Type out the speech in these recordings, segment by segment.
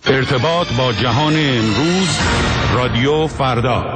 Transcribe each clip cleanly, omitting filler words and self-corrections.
ارتباط با جهان امروز، رادیو فردا.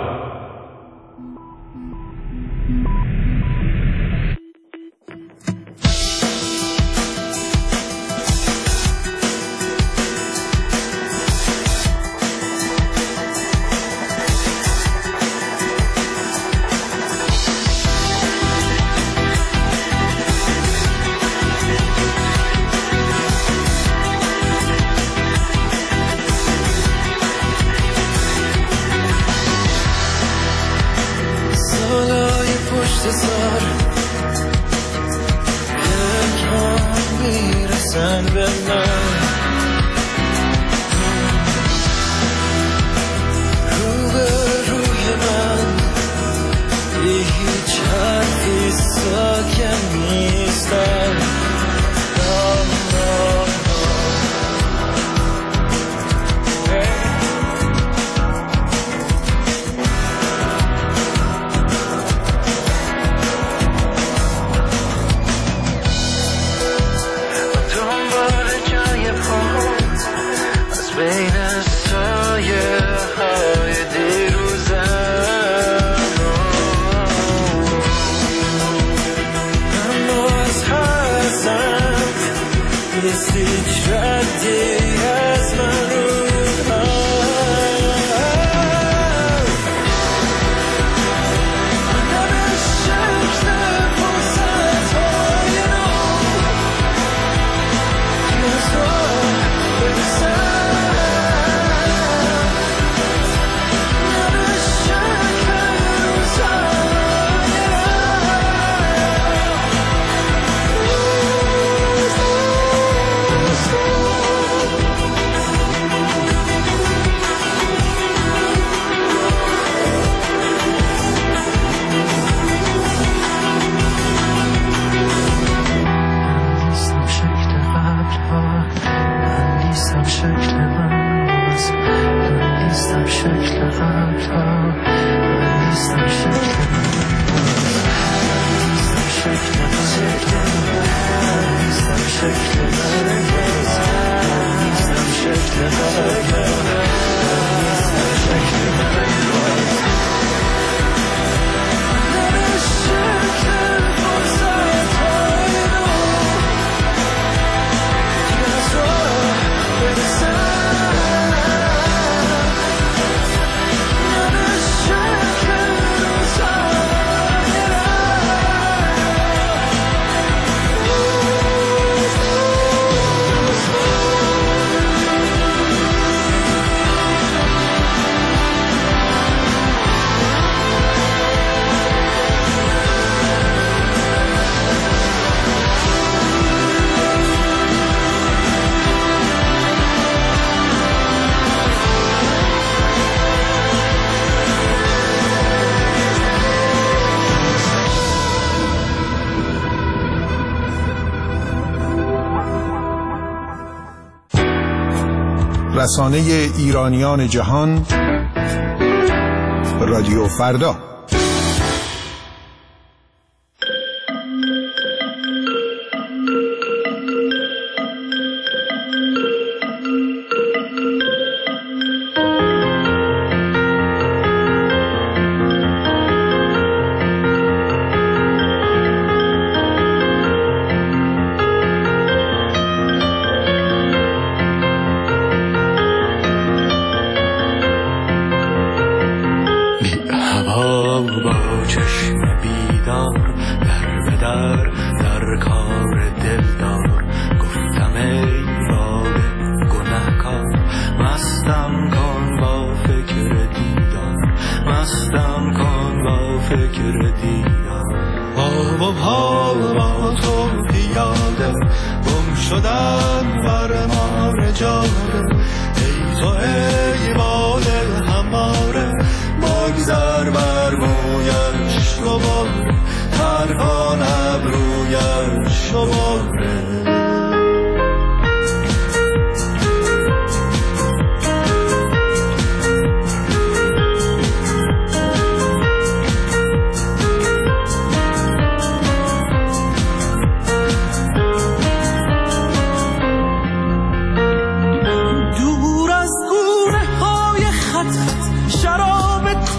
رسانه ایرانیان جهان، رادیو فردا.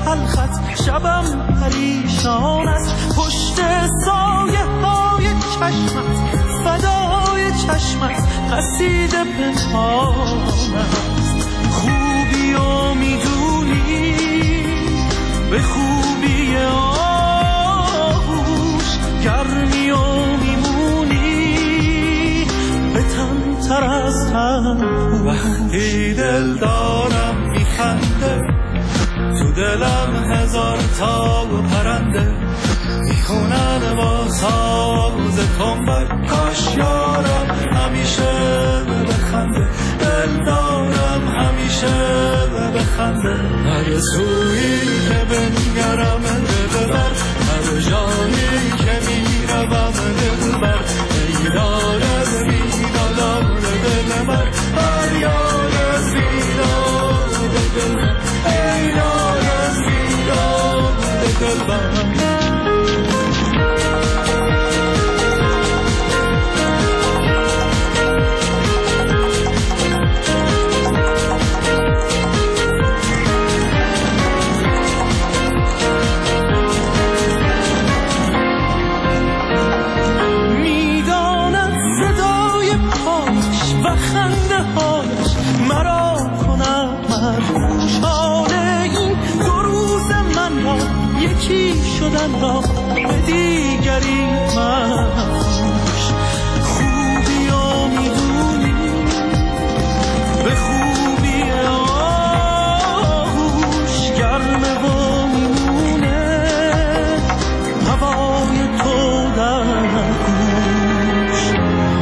تلخت شبم پریشان است، پشت سایه های چشمت فدای چشمت قصیده پنهان است. خوبی و میدونی به خوبی آغوش، گرمی و میمونی به تن تر از تن. وقتی دل دارم میخنده، تو دلم هزار تا پرنده میخونن با ساز تنبر. کاش یارم همیشه بخنده، دل دارم همیشه بخنده. هر سویی که بنگرم دل بر، هر جایی که میروم دل بر. ای یار از ویران دل بر، هر یار از ویران دل بر، ای یار از ویران دل بر. شدن را به دیگری مفروش. خوبی و میدونی به خوبی آغوش، گرمه و میمونه هوای تو در گوش.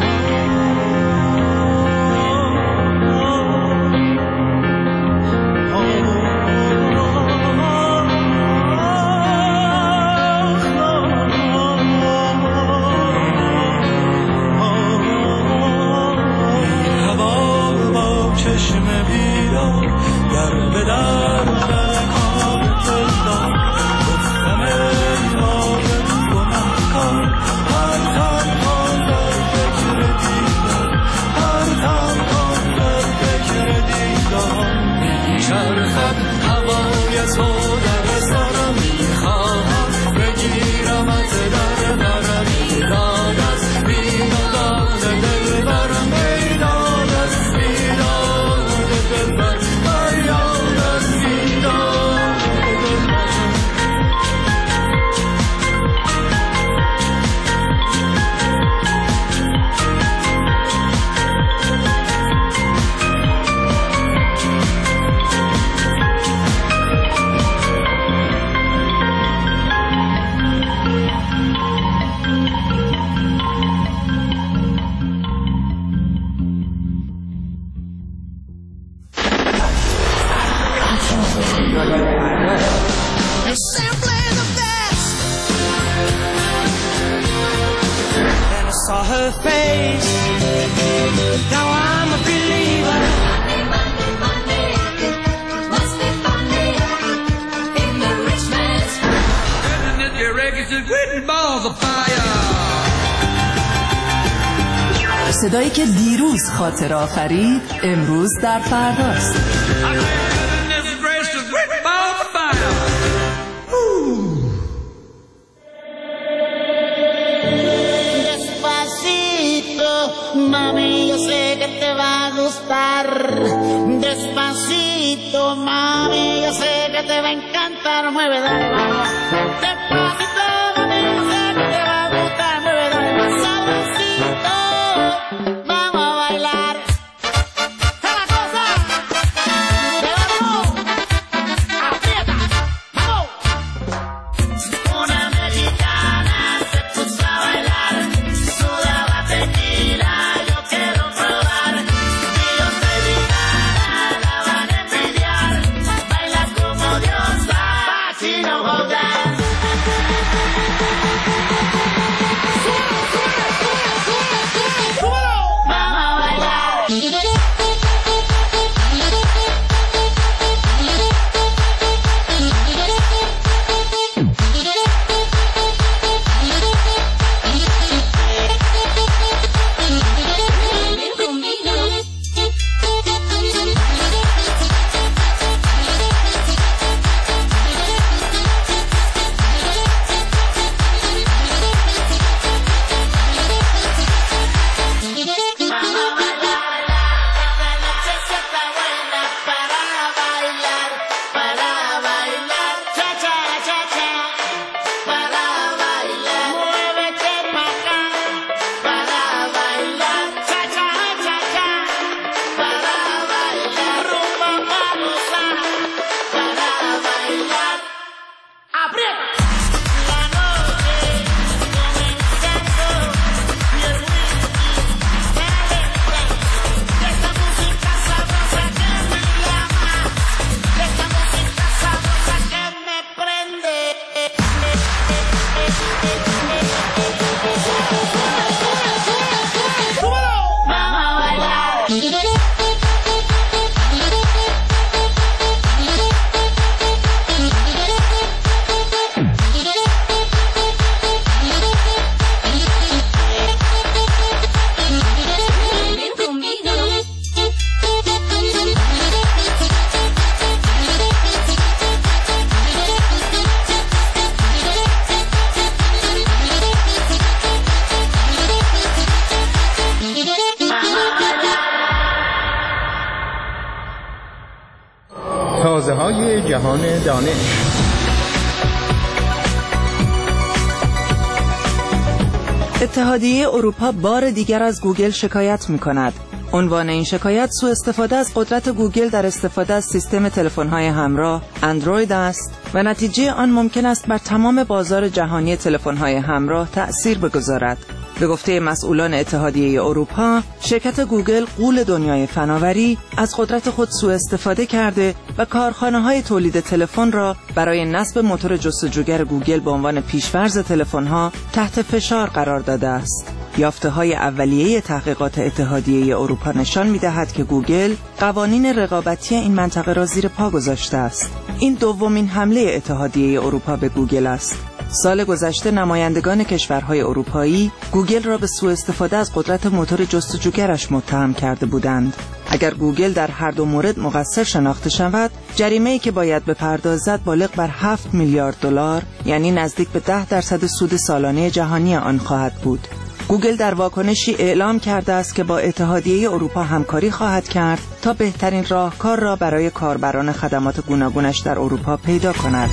صدایی که دیروز خاطر آفرید امروز در فرداست. Mami, yo sé que te va a gustar. Despacito, mami, yo sé que te va a encantar. Mueve, dale, vamos. Despacito, mami, yo sé que te va a gustar. Mueve, dale, más sabrosito. Vamos a bailar. ¡Es la cosa! ¡Debajo! ¡Aprieta! ¡Vamos! Una mexicana se puso a bailar. Sudaba tequila. Baila como Dios, but you know how that. تازه‌های جهان دانش. اتحادیه اروپا بار دیگر از گوگل شکایت می‌کند. عنوان این شکایت سوء استفاده از قدرت گوگل در استفاده از سیستم تلفن‌های همراه اندروید است و نتیجه آن ممکن است بر تمام بازار جهانی تلفن‌های همراه تأثیر بگذارد. به گفته مسئولان اتحادیه اروپا، شرکت گوگل غول دنیای فناوری از قدرت خود سوء استفاده کرده و کارخانه‌های تولید تلفن را برای نصب موتور جستجوگر گوگل به عنوان پیش‌فرض تلفن‌ها تحت فشار قرار داده است. یافته‌های اولیه تحقیقات اتحادیه اروپا نشان می‌دهد که گوگل قوانین رقابتی این منطقه را زیر پا گذاشته است. این دومین حمله اتحادیه اروپا به گوگل است. سال گذشته نمایندگان کشورهای اروپایی گوگل را به سوء استفاده از قدرت موتور جستجوگرش متهم کرده بودند. اگر گوگل در هر دو مورد مقصر شناخته شود، جریمه‌ای که باید بپردازد بالغ بر 7 میلیارد دلار، یعنی نزدیک به 10% سود سالانه جهانی آن خواهد بود. گوگل در واکنشی اعلام کرده است که با اتحادیه اروپا همکاری خواهد کرد تا بهترین راهکار را برای کاربران خدمات گوناگونش در اروپا پیدا کند.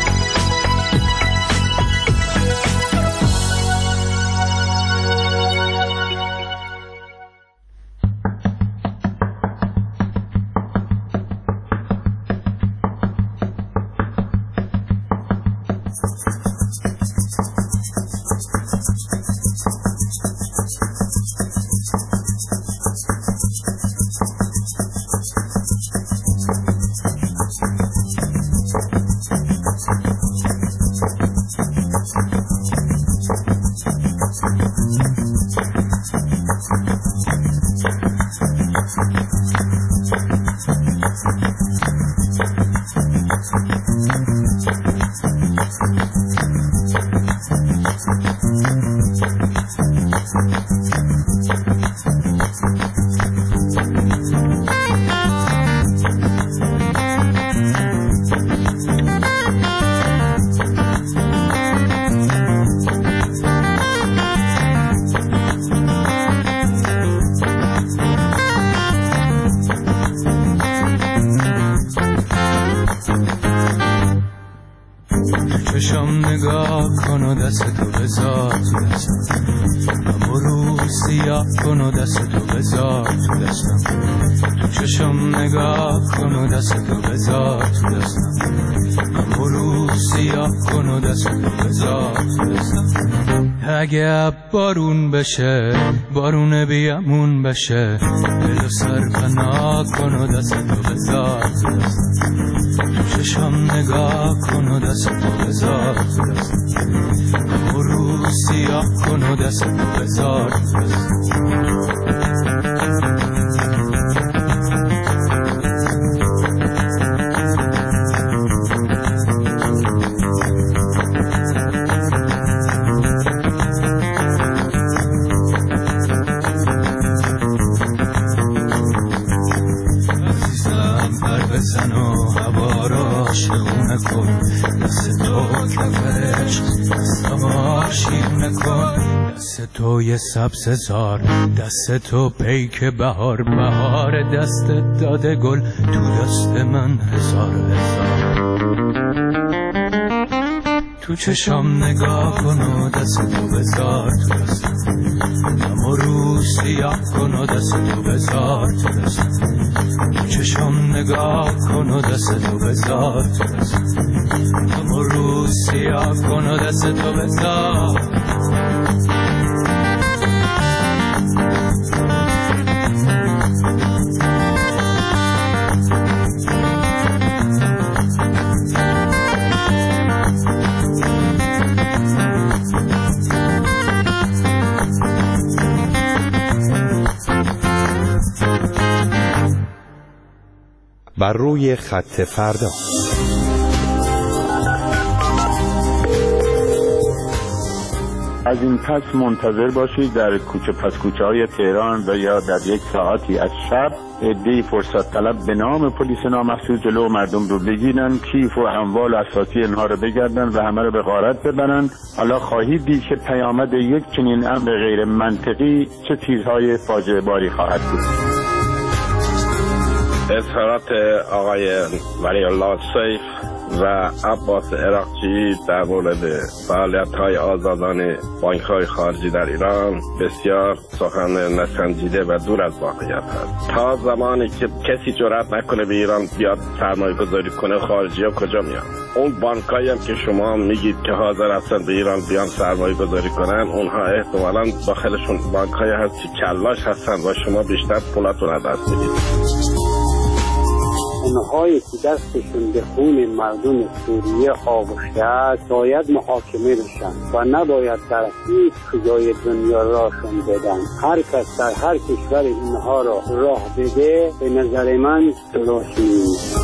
چشم نگاه کن و دست تو بذار تو دستم، اما رو سیاه کن و دست تو بذار تو دستم. تو چشم نگاه کن و دست تو بذار تو دستم، اما رو سیاه کن و دست تو بذار تو دستم. اگه بارون بشه، بارون بیامون بشه، دل سر پناه کن و دست تو بذار تو دستم. تو چشم نگاه کن و دست تو بذار تو دستم، اما رو سیاه کن و دست تو بذار تو دستم. تو یه سبززار، دست تو پیک بهار، بهار دست داده گل تو دست من هزار هزار. تو چشم نگاه کن و دست تو بذار تو دستم، اما رو سیاه کن و دست تو بذار تو دستم. تو چشم نگاه کن و دست تو بذار تو دستم، اما رو سیاه کن و دست تو بذار. بر روی خط فردا. از این پس منتظر باشید در کوچه پس کوچه های تهران و یا در یک ساعتی از شب عده‌ای فرصت طلب به نام پلیس نامحسوس جلو مردم رو بگیرن، کیف و اموال و اساسی اینها رو بگردن و همه رو به غارت ببرن. حالا خواهید دید که پیامد یک چنین امر غیر منطقی چه چیزهای فاجعه باری خواهد بود. اظهارات آقای ولی الله سیف و عباس عراقچی در مورد فعالیت‌های آزادانه بانک‌های خارجی در ایران بسیار سخن نسنجیده و دور از واقعیت است. تا زمانی که کسی جرأت نکنه به ایران بیاد سرمایه گذاری کنه، خارجی‌ها کجا میان؟ اون بانکایی هم که شما میگید که حاضر هستن به ایران بیان سرمایه گذاری کنن، اونها احتمالاً داخلشون بانکایی هست که کلاش هستن و شما بیشتر پولاتون از دست میدید. اونهایی که دستشون به خون مردم سوریه آغشته است باید محاکمه بشن و نباید در هیچ جای دنیا راهشون بدن. هر کس در هر کشور اینها را راه بده به نظر من درست نیست.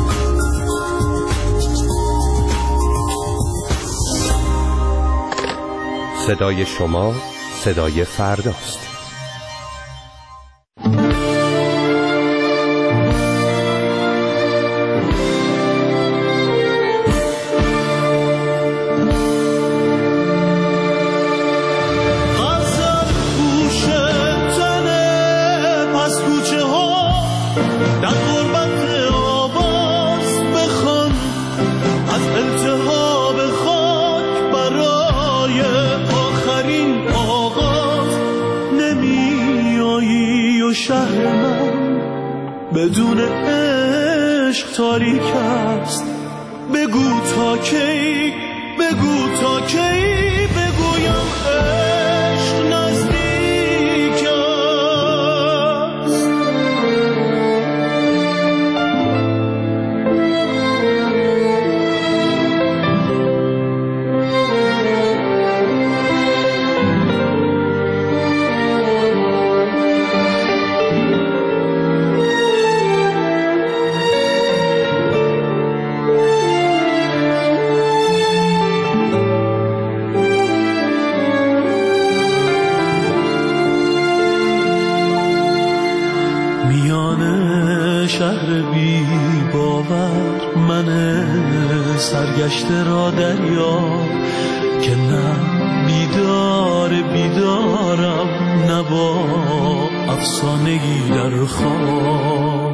صدای شما صدای فرداست. بدون عشق تاریک است. بگو تا کی، بگو تا کی بگویم عشق نزدیک است. سرگشته را دریا که نه بیدارم نه با افسانگی در خواب.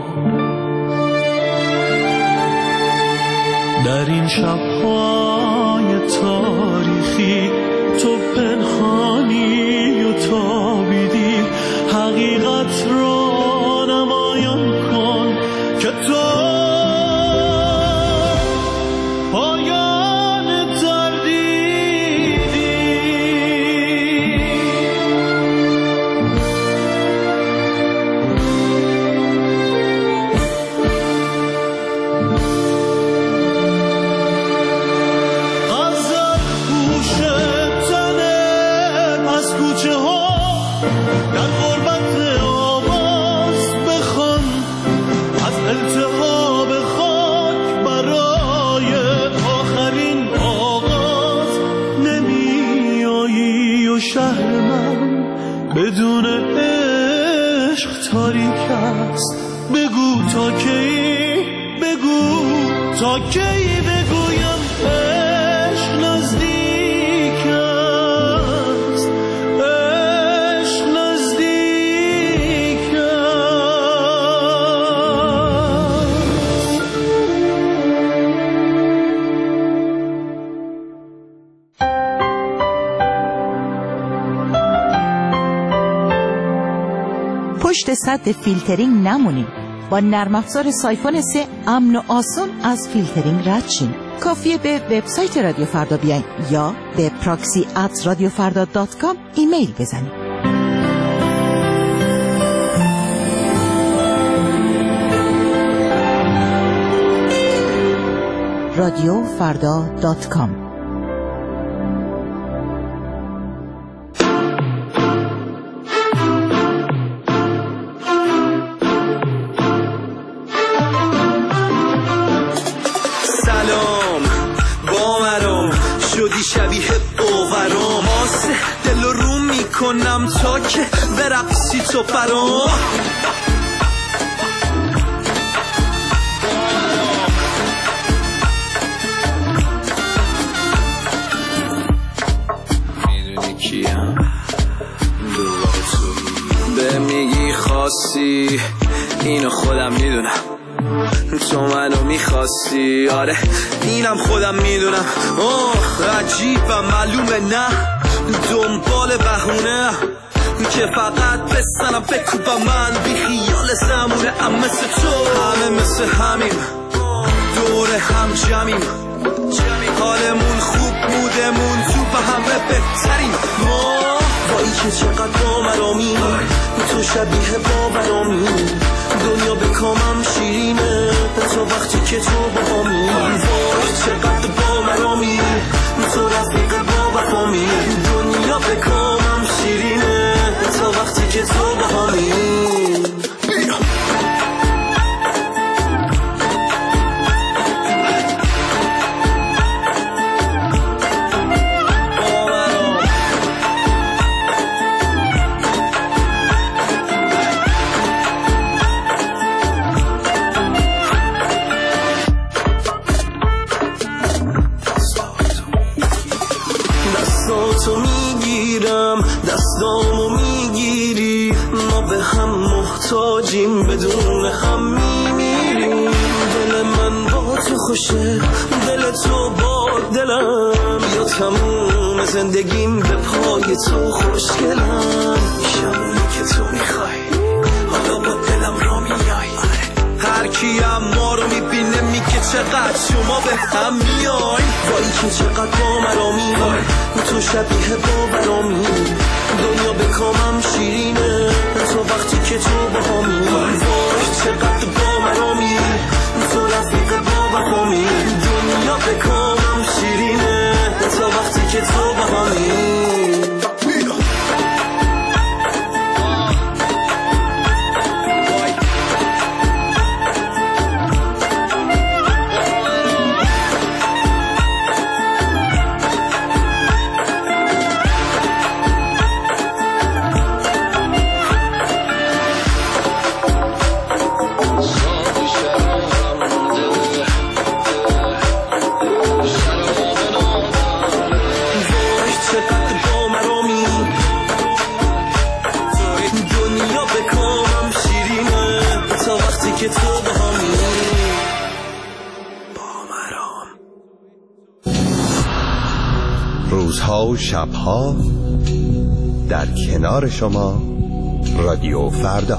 در این شب‌های تاریخی تو پنهانی و تابیدی، حقیقت را نمایان کن که تو بدون عشق تاریک است. بگو تا کی، بگو تا کی بگویم عشق نزدیک است. عشق نزدیک است. پشت سد فیلترینگ نمونیم. با نرم افزار سایفون 3 امن و آسون از فیلترینگ رد شیم. کافیه به وبسایت رادیو فردا بیاین یا به proxy@radiofarda.com ایمیل بزنید. radiofarda.com. شبیه باورم آسه دل رو میکنم تا که برقصی تو برام. میدونی کیم دوباره تو به میگی خاصی اینو خودم میدونم تو منو میخواستی، آره اینم خودم میدونم. عجیب و معلومه نه دنبال بهونه که فقط بستنم بکوبم من بی خیال زمونه. ام مثل تو همه مثل همیم دور هم جمعیم، حالمون خوب بودمون تو به همه بهتریم. ما وایی که چقدر باورامی تو شبیه باورامی، دنیا به کامم شیرینه تا وقتی که تو باهامی. وای چقدر باورامی تو رفیق با وفامی، دنیا به کامم شیرینه تا وقتی که تو باهامی. دستاتو میگیرم دستامو میگیری، ما به هم محتاجیم بدون هم میمیریم. دل من با تو خوشه دل تو با دلم، یا تموم زندگیم به پای تو خوشگلم. شبونی که تو میخوای حالا با دلم را میای، هر کی هم ما رو میبینه میگه چقدر شما به هم میای. وای که چقدر باورامی تو شبیه باورامی، دنیا به کامم شیرینه تو وقتی که تو باهامی. وای چقدر باورامی تو رفیق با وفامی، دنیا به کامم شیرینه تا وقتی که تو باهامی. روزها و شبها در کنار شما رادیو فردا.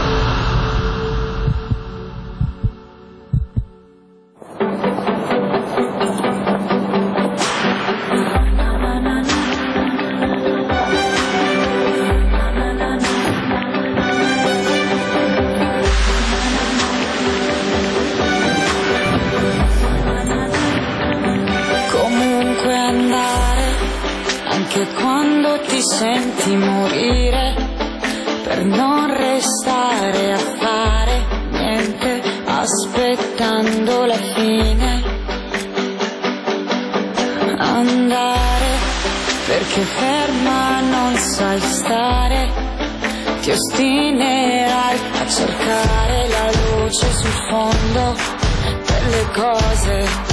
Senti morire per non restare a fare niente, aspettando la fine. Andare perché ferma non sai stare, ti ostinerai a cercare la luce sul fondo delle cose.